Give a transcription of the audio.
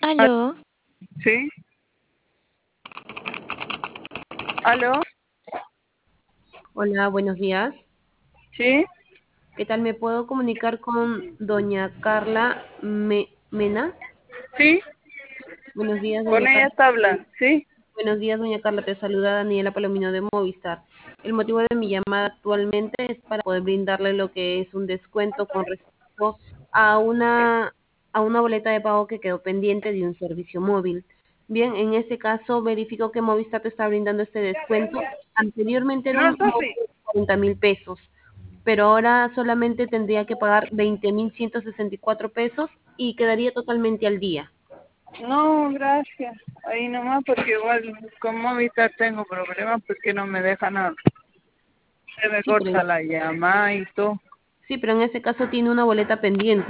Aló, Sí, aló, Hola, buenos días. sí, ¿Qué tal? ¿Me puedo comunicar con doña Carla Mena? sí, Buenos días, con doña ella Carla. está hablando, sí. Buenos días, doña Carla. Te saluda Daniela Palomino de Movistar. El motivo de mi llamada actualmente es para poder brindarle lo que es un descuento con respecto a una boleta de pago que quedó pendiente de un servicio móvil. Bien, en este caso verifico que Movistar te está brindando este descuento. Anteriormente era No, un monto Sofi, de 40.000 pesos, pero ahora solamente tendría que pagar 20.164 pesos y quedaría totalmente al día. no, gracias. Ahí nomás porque igual con Movistar tengo problemas porque no me deja nada. Se me Sí, pero, corta la llamada y todo. sí, pero en este caso tiene una boleta pendiente.